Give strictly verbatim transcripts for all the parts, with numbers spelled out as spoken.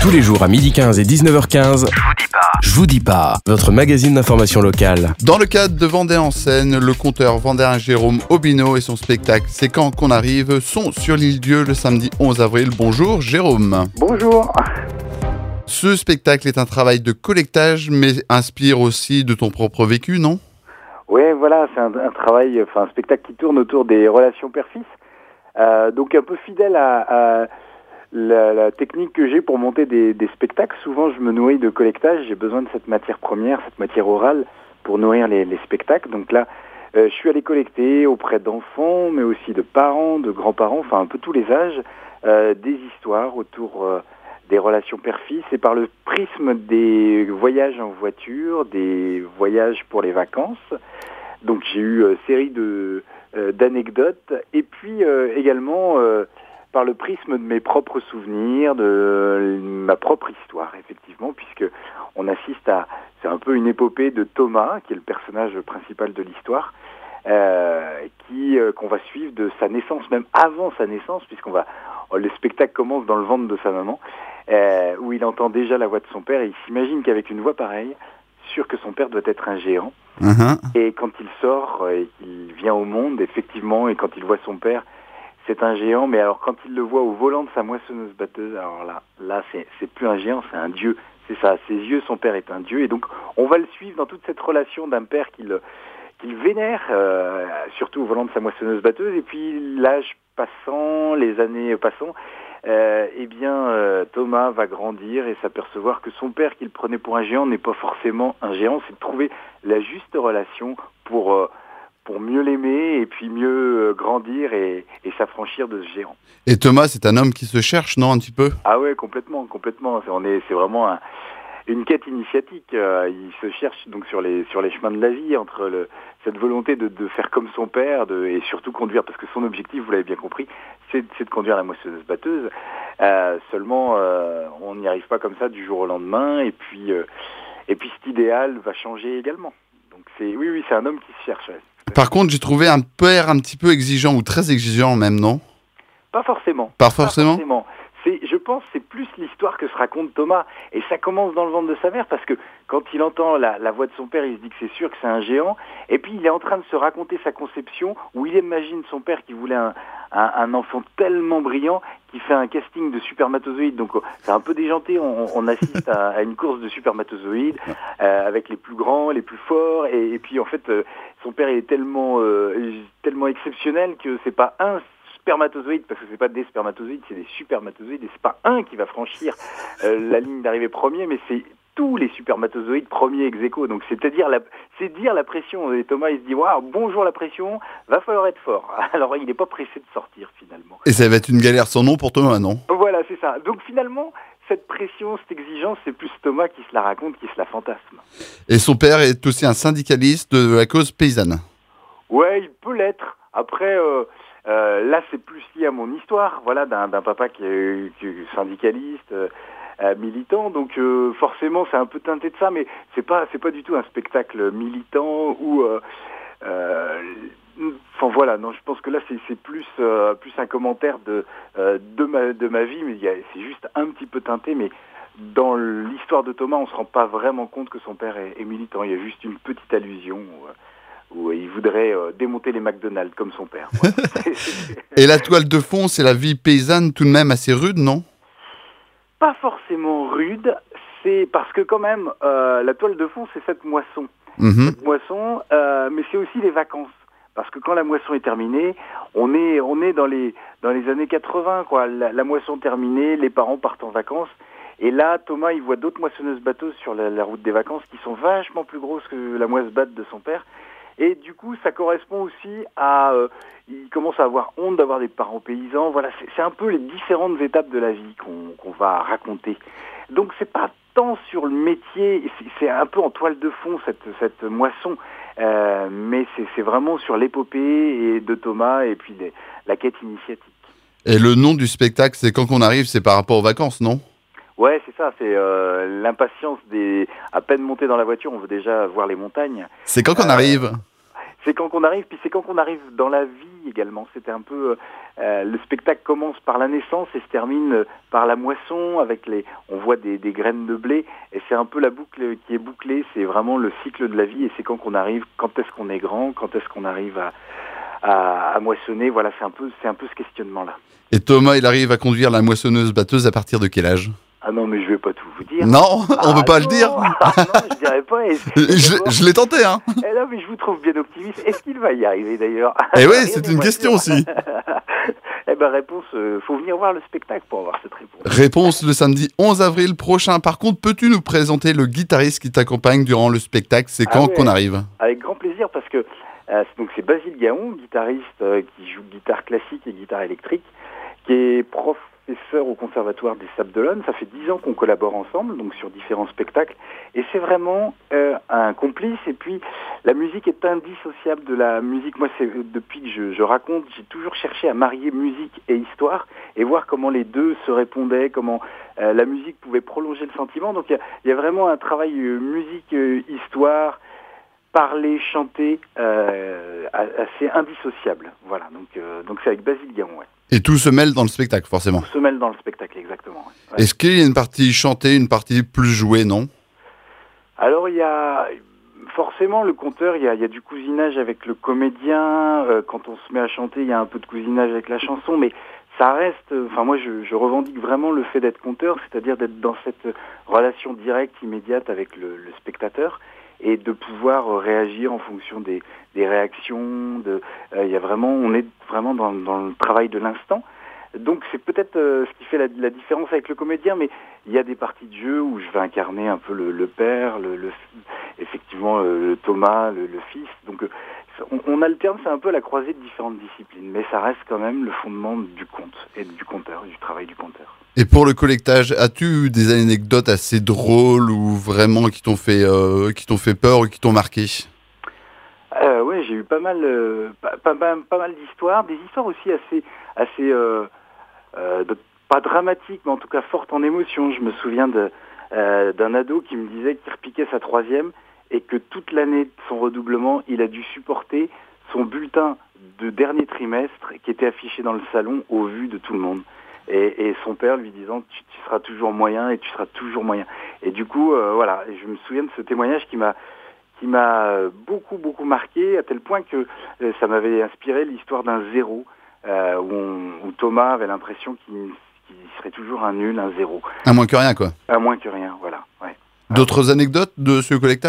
Tous les jours à midi quinze et dix-neuf heures quinze, je vous dis pas, je vous dis pas, votre magazine d'information locale. Dans le cadre de Vendée en scène, le conteur vendéen Jérôme Aubineau et son spectacle C'est quand qu'on arrive sont sur l'île Dieu le samedi onze avril. Bonjour Jérôme. Bonjour. Ce spectacle est un travail de collectage, mais inspire aussi de ton propre vécu, non ? Oui, voilà, c'est un, un travail, enfin un spectacle qui tourne autour des relations père-fils. Euh, donc un peu fidèle à, à la, la technique que j'ai pour monter des, des spectacles. Souvent, je me nourris de collectage. J'ai besoin de cette matière première, cette matière orale, pour nourrir les, les spectacles. Donc là, euh, je suis allé collecter auprès d'enfants, mais aussi de parents, de grands-parents, enfin un peu tous les âges, euh, des histoires autour euh, des relations père-fils, et par le prisme des voyages en voiture, des voyages pour les vacances. Donc j'ai eu euh, série de euh, d'anecdotes, et puis euh, également euh, par le prisme de mes propres souvenirs, de euh, ma propre histoire, effectivement, puisque on assiste à, c'est un peu une épopée de Thomas, qui est le personnage principal de l'histoire, euh, qui euh, qu'on va suivre de sa naissance, même avant sa naissance, puisqu'on va, le spectacle commence dans le ventre de sa maman, euh, où il entend déjà la voix de son père, et il s'imagine qu'avec une voix pareille, sûr que son père doit être un géant. Uh-huh. Et quand il sort et qu'il vient au monde, effectivement, et quand il voit son père, c'est un géant. Mais alors quand il le voit au volant de sa moissonneuse batteuse, alors là, là c'est, c'est plus un géant, c'est un dieu. C'est ça, à ses yeux, son père est un dieu. Et donc on va le suivre dans toute cette relation d'un père qu'il, qu'il vénère, euh, surtout au volant de sa moissonneuse batteuse. Et puis l'âge passant, les années passant, Euh, eh bien, euh, Thomas va grandir et s'apercevoir que son père, qu'il prenait pour un géant, n'est pas forcément un géant. C'est de trouver la juste relation pour euh, pour mieux l'aimer et puis mieux euh, grandir et, et s'affranchir de ce géant. Et Thomas, c'est un homme qui se cherche, non, un petit peu ? Ah ouais, complètement, complètement. C'est, on est, c'est vraiment un, une quête initiatique. Euh, il se cherche donc sur les sur les chemins de la vie, entre le, cette volonté de, de faire comme son père, de, et surtout conduire, parce que son objectif, vous l'avez bien compris, c'est, c'est de conduire la moissonneuse batteuse. Euh, seulement, euh, on n'y arrive pas comme ça du jour au lendemain, et puis euh, et puis cet idéal va changer également. Donc c'est, oui, oui, c'est un homme qui se cherche. Ouais. Par contre, j'ai trouvé un père un petit peu exigeant, ou très exigeant même, non ? Pas forcément. Pas forcément. Pas forcément. C'est, je pense, c'est plus l'histoire que se raconte Thomas. Et ça commence dans le ventre de sa mère, parce que quand il entend la, la voix de son père, il se dit que c'est sûr que c'est un géant. Et puis il est en train de se raconter sa conception, où il imagine son père qui voulait un, un, un enfant tellement brillant, qui fait un casting de supermatozoïdes. Donc c'est un peu déjanté, on, on assiste à, à une course de supermatozoïdes, euh, avec les plus grands, les plus forts. Et, et puis en fait, euh, son père est tellement, euh, tellement exceptionnel que c'est pas un spermatozoïdes, parce que c'est pas des spermatozoïdes, c'est des supermatozoïdes, et c'est pas un qui va franchir euh, la ligne d'arrivée premier, mais c'est tous les supermatozoïdes premiers ex aequo. Donc c'est-à-dire la, c'est dire la pression. Et Thomas, il se dit waouh, bonjour la pression, va falloir être fort. Alors il n'est pas pressé de sortir finalement. Et ça va être une galère sans nom pour Thomas, non ? Voilà, c'est ça. Donc finalement, cette pression, cette exigence, c'est plus Thomas qui se la raconte, qui se la fantasme. Et son père est aussi un syndicaliste de la cause paysanne. Ouais, il peut l'être. Après. Euh, Euh, là, c'est plus lié à mon histoire, voilà, d'un, d'un papa qui est, qui est syndicaliste, euh, militant. Donc, euh, forcément, c'est un peu teinté de ça, mais c'est pas, c'est pas du tout un spectacle militant ou. Euh, euh, Enfin voilà, non, je pense que là, c'est, c'est plus, euh, plus un commentaire de, euh, de ma, de ma vie, mais il y a, c'est juste un petit peu teinté, mais. Dans l'histoire de Thomas, on se rend pas vraiment compte que son père est, est militant. Il y a juste une petite allusion. Euh, où il voudrait euh, démonter les McDonald's comme son père. Voilà. Et la toile de fond, c'est la vie paysanne tout de même assez rude, non ? Pas forcément rude, c'est parce que quand même, euh, la toile de fond, c'est cette moisson. Mmh. Cette moisson, euh, mais c'est aussi les vacances. Parce que quand la moisson est terminée, on est, on est dans les, dans les années quatre-vingts, quoi. La, la moisson terminée, les parents partent en vacances. Et là, Thomas, il voit d'autres moissonneuses batteuses sur la, la route des vacances qui sont vachement plus grosses que la moisse batte de son père. Et du coup, ça correspond aussi à... Euh, il commence à avoir honte d'avoir des parents paysans. Voilà, c'est, c'est un peu les différentes étapes de la vie qu'on, qu'on va raconter. Donc, c'est pas tant sur le métier, c'est, c'est un peu en toile de fond, cette, cette moisson. Euh, mais c'est, c'est vraiment sur l'épopée et de Thomas et puis les, la quête initiatique. Et le nom du spectacle, c'est quand qu'on arrive, c'est par rapport aux vacances, non ? Ouais, c'est ça, c'est euh, l'impatience des... À peine monté dans la voiture, on veut déjà voir les montagnes. C'est quand qu'on Euh, arrive ? C'est quand qu'on arrive, puis c'est quand qu'on arrive dans la vie également. C'était un peu euh, le spectacle commence par la naissance et se termine par la moisson avec les. On voit des, des graines de blé et c'est un peu la boucle qui est bouclée. C'est vraiment le cycle de la vie et c'est quand qu'on arrive, quand est-ce qu'on est grand, quand est-ce qu'on arrive à, à, à moissonner. Voilà, c'est un peu, c'est un peu ce questionnement-là. Et Thomas, il arrive à conduire la moissonneuse-batteuse à partir de quel âge ? Ah non, mais je vais pas tout vous dire. Non, on ah peut pas non, le dire. Ah non, je dirais pas. Et, je je l'ai tenté, hein. Eh non, mais je vous trouve bien optimiste. Est-ce qu'il va y arriver d'ailleurs ? Eh oui, c'est une question aussi. Eh ben, réponse, euh, faut venir voir le spectacle pour avoir cette réponse. Réponse le samedi onze avril prochain. Par contre, peux-tu nous présenter le guitariste qui t'accompagne durant le spectacle ? C'est quand ah ouais, qu'on arrive ? Avec grand plaisir, parce que euh, donc c'est Basile Gaon, guitariste euh, qui joue guitare classique et guitare électrique, qui est professeur au Conservatoire des Sables d'Olonne. Ça fait dix ans qu'on collabore ensemble, donc sur différents spectacles. Et c'est vraiment euh, un complice. Et puis, la musique est indissociable de la musique. Moi, c'est depuis que je, je raconte, j'ai toujours cherché à marier musique et histoire et voir comment les deux se répondaient, comment euh, la musique pouvait prolonger le sentiment. Donc, il y, y a vraiment un travail euh, musique-histoire, parler, chanter, euh, assez indissociable. Voilà, donc euh, donc c'est avec Basile Gaon, ouais. Et tout se mêle dans le spectacle, forcément. Tout se mêle dans le spectacle, exactement. Ouais. Ouais. Est-ce qu'il y a une partie chantée, une partie plus jouée, non ? Alors, il y a forcément le conteur, il y a, il y a du cousinage avec le comédien. Euh, quand on se met à chanter, il y a un peu de cousinage avec la chanson, mais ça reste... Enfin, moi, je, je revendique vraiment le fait d'être conteur, c'est-à-dire d'être dans cette relation directe, immédiate avec le, le spectateur, et de pouvoir réagir en fonction des, des réactions. De, euh, il y a vraiment, on est vraiment dans, dans le travail de l'instant. Donc c'est peut-être euh, ce qui fait la, la différence avec le comédien, mais il y a des parties de jeu où je vais incarner un peu le, le père, le, le, effectivement euh, le Thomas, le, le fils. Donc euh, on, on alterne, c'est un peu la croisée de différentes disciplines, mais ça reste quand même le fondement du conte et du conteur, du travail du conteur. Et pour le collectage, as-tu eu des anecdotes assez drôles ou vraiment qui t'ont fait, euh, qui t'ont fait peur ou qui t'ont marqué ? euh, Oui, j'ai eu pas mal, euh, pas, pas, pas, pas mal d'histoires, des histoires aussi assez, assez euh, euh, de, pas dramatiques, mais en tout cas fortes en émotion. Je me souviens de, euh, d'un ado qui me disait qu'il repiquait sa troisième et que toute l'année de son redoublement, il a dû supporter son bulletin de dernier trimestre qui était affiché dans le salon au vu de tout le monde. Et, et son père lui disant tu, tu seras toujours moyen et tu seras toujours moyen. Et du coup, euh, voilà, je me souviens de ce témoignage qui m'a qui m'a beaucoup beaucoup marqué à tel point que euh, ça m'avait inspiré l'histoire d'un zéro euh, où, on, où Thomas avait l'impression qu'il, qu'il serait toujours un nul, un zéro. Un moins que rien, quoi. Un moins que rien, voilà. Ouais. D'autres euh, anecdotes de ce collectage ?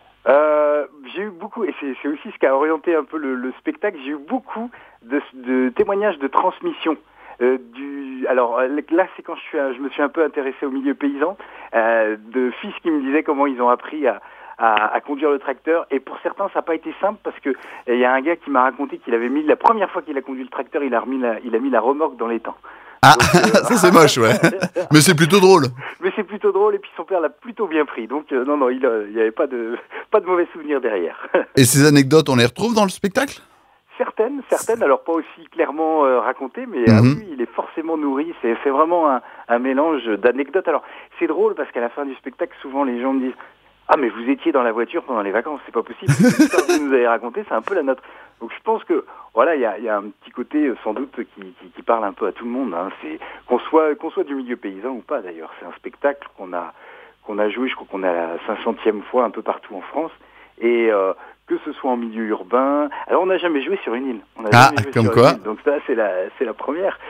euh, J'ai eu beaucoup, et c'est, c'est aussi ce qui a orienté un peu le, le spectacle. J'ai eu beaucoup de, de témoignages de transmission. Euh, du, alors là, c'est quand je, suis, je me suis un peu intéressé au milieu paysan, euh, de fils qui me disaient comment ils ont appris à, à, à conduire le tracteur. Et pour certains, ça n'a pas été simple parce que il y a un gars qui m'a raconté qu'il avait mis la première fois qu'il a conduit le tracteur, il a remis la, il a mis la remorque dans les temps. Ah, donc, euh, ça c'est moche, ouais. Mais c'est plutôt drôle. Mais c'est plutôt drôle et puis son père l'a plutôt bien pris. Donc euh, non, non, il n'y avait pas de, pas de mauvais souvenirs derrière. Et ces anecdotes, on les retrouve dans le spectacle ? Certaines, certaines, alors pas aussi clairement euh, racontées, mais mm-hmm. ah oui, il est forcément nourri. C'est, c'est vraiment un, un mélange d'anecdotes. Alors c'est drôle parce qu'à la fin du spectacle, souvent les gens me disent « Ah mais vous étiez dans la voiture pendant les vacances, c'est pas possible. L'histoire que vous nous avez racontée, c'est un peu la nôtre. » Donc je pense que voilà, il y a, y a un petit côté euh, sans doute qui, qui, qui parle un peu à tout le monde. Hein. C'est qu'on soit qu'on soit du milieu paysan ou pas d'ailleurs. C'est un spectacle qu'on a qu'on a joué. Je crois qu'on est à la cinq centième fois un peu partout en France et euh, que ce soit en milieu urbain. Alors on n'a jamais joué sur une île. On a ah, jamais joué comme sur quoi. Une île. Donc ça c'est la c'est la première.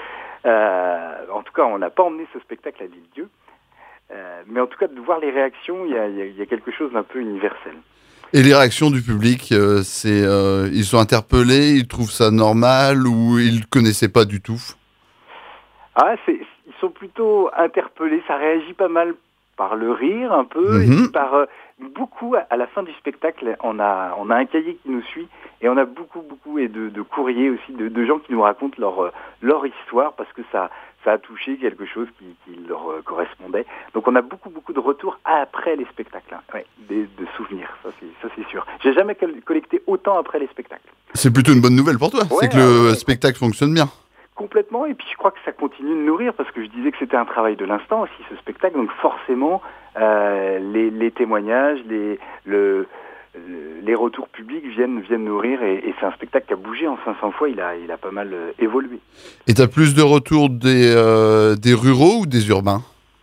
Euh, en tout cas, on n'a pas emmené ce spectacle à l'Île-Dieu. Euh, mais en tout cas, de voir les réactions, il y a, y a, y a quelque chose d'un peu universel. Et les réactions du public, euh, c'est euh, ils sont interpellés, ils trouvent ça normal ou ils ne connaissaient pas du tout ? Ah, c'est, ils sont plutôt interpellés. Ça réagit pas mal par le rire un peu, mm-hmm. et puis par euh, beaucoup à la fin du spectacle, on a on a un cahier qui nous suit et on a beaucoup beaucoup et de, de courriers aussi de, de gens qui nous racontent leur leur histoire parce que ça ça a touché quelque chose qui, qui leur correspondait. Donc on a beaucoup beaucoup de retours après les spectacles, hein. Ouais, des, de souvenirs, ça c'est ça c'est sûr. J'ai jamais collecté autant après les spectacles. C'est plutôt une bonne nouvelle pour toi, ouais, c'est que le ouais, spectacle fonctionne bien. Complètement, et puis je crois que ça continue de nourrir, parce que je disais que c'était un travail de l'instant aussi, ce spectacle, donc forcément, euh, les, les témoignages, les, le, les retours publics viennent, viennent nourrir, et, et c'est un spectacle qui a bougé en cinq cents fois, il a, il a pas mal euh, évolué. Et tu as plus de retours des, euh, des ruraux ou des urbains?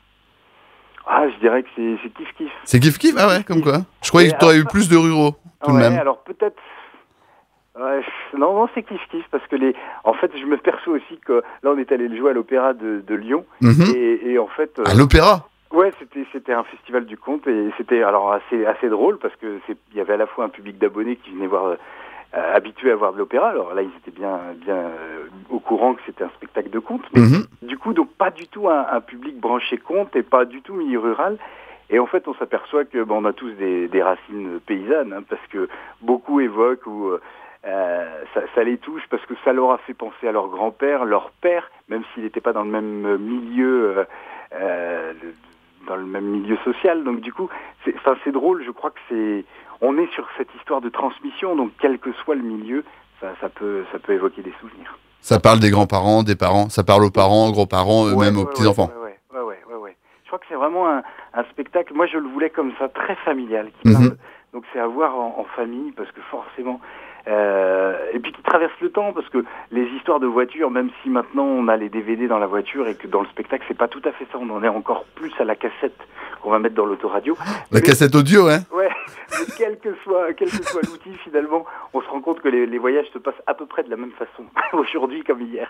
Ah, je dirais que c'est, c'est kiff-kiff. C'est kiff-kiff? Ah ouais, comme quoi. Je croyais et que tu aurais alors, eu plus de ruraux, tout ouais, de même. alors peut-être... Ouais, non, non, c'est kiff-kiff, parce que les... En fait, je me perçois aussi que... Là, on est allé le jouer à l'Opéra de, de Lyon, Mm-hmm. et, et en fait... Euh... À l'Opéra? Ouais, c'était c'était un festival du conte, et c'était alors assez assez drôle parce que c'est il y avait à la fois un public d'abonnés qui venaient voir euh, habitués à voir de l'opéra. Alors là, ils étaient bien bien euh, au courant que c'était un spectacle de conte, mais Mm-hmm. du coup donc pas du tout un, un public branché conte et pas du tout milieu rural. Et en fait, on s'aperçoit que bon, on a tous des, des racines paysannes, hein, parce que beaucoup évoquent ou euh, ça, ça les touche parce que ça leur a fait penser à leur grand-père, leur père, même s'il n'était pas dans le même milieu. Euh, euh, dans le même milieu social, donc du coup, c'est, enfin, c'est drôle, je crois que c'est, on est sur cette histoire de transmission, donc quel que soit le milieu, ça, ça peut, ça peut évoquer des souvenirs. Ça parle des grands-parents, des parents, ça parle aux parents, aux grands-parents, eux-mêmes ouais, aux ouais, petits-enfants. Ouais, ouais, ouais, ouais, ouais, ouais. Je crois que c'est vraiment un, un spectacle, moi je le voulais comme ça, très familial, qui parle, Mm-hmm. donc c'est à voir en, en famille, parce que forcément, euh, et puis qui traverse le temps, parce que les histoires de voitures, même si maintenant on a les D V D dans la voiture et que dans le spectacle c'est pas tout à fait ça, on en est encore plus à la cassette qu'on va mettre dans l'autoradio. La mais, cassette audio, hein? Ouais, mais quel que soit, quel que soit l'outil, finalement, on se rend compte que les, les voyages se passent à peu près de la même façon, aujourd'hui comme hier.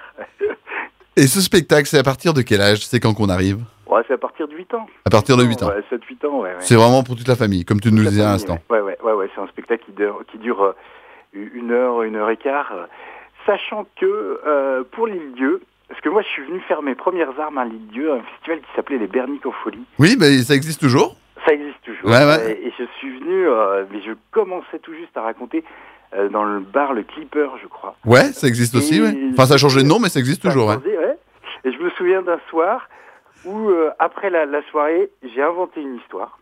Et ce spectacle, c'est à partir de quel âge? C'est quand qu'on arrive? Ouais, c'est à partir de huit ans. À partir de huit ans. Ouais, sept huit ans, ouais. ouais. C'est vraiment pour toute la famille, comme tu nous le disais à famille, l'instant. Ouais, ouais, ouais, ouais, c'est un spectacle qui dure, qui dure euh, une heure, une heure et quart, euh, sachant que euh, pour l'Île-Dieu, parce que moi je suis venu faire mes premières armes à l'Île-Dieu, un festival qui s'appelait les Berniques en folie. Oui, mais ça existe toujours? Ça existe toujours. Ouais, ouais. Et, et je suis venu, euh, mais je commençais tout juste à raconter euh, dans le bar Le Clipper, je crois. Ouais, ça existe aussi, Et- ouais. Enfin, ça a changé de nom, mais ça existe Ça a toujours, ouais. changé, ouais. Et je me souviens d'un soir où, euh, après la, la soirée, j'ai inventé une histoire.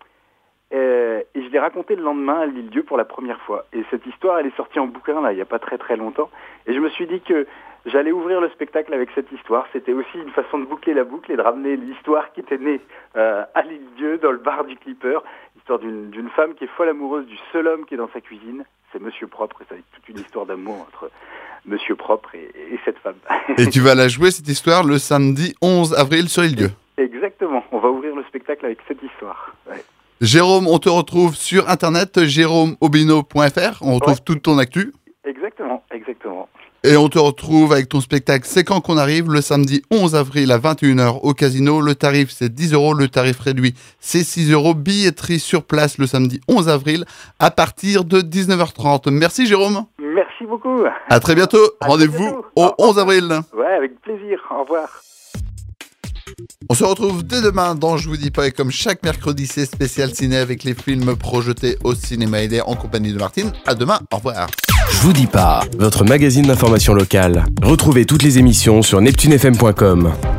Euh, et je l'ai racontée le lendemain à l'Île-Dieu pour la première fois. Et cette histoire, elle est sortie en bouquin, là, il n'y a pas très très longtemps. Et je me suis dit que j'allais ouvrir le spectacle avec cette histoire. C'était aussi une façon de boucler la boucle et de ramener l'histoire qui était née euh, à l'Île-Dieu, dans le bar du Clipper. L'histoire d'une, d'une femme qui est folle amoureuse du seul homme qui est dans sa cuisine. C'est Monsieur Propre, et ça est toute une histoire d'amour entre Monsieur Propre et, et cette femme. Et tu vas la jouer, cette histoire, le samedi onze avril sur l'Île-Dieu. Exactement, on va ouvrir le spectacle avec cette histoire. Ouais. Jérôme, on te retrouve sur internet, jérôme obino point f r. On retrouve Ouais. toute ton actu. Exactement, exactement. Et on te retrouve avec ton spectacle C'est quand qu'on arrive, le samedi onze avril à vingt et une heures au Casino. Le tarif, c'est dix euros. Le tarif réduit, c'est six euros. Billetterie sur place le samedi onze avril à partir de dix-neuf heures trente. Merci Jérôme. Merci beaucoup. À très bientôt. À Rendez-vous très bientôt. au onze avril. Ouais, avec plaisir. Au revoir. On se retrouve dès demain dans Je vous dis pas, et comme chaque mercredi, c'est spécial ciné avec les films projetés au cinéma aidé en compagnie de Martine. À demain, au revoir. Je vous dis pas, votre magazine d'information locale. Retrouvez toutes les émissions sur neptune f m point com.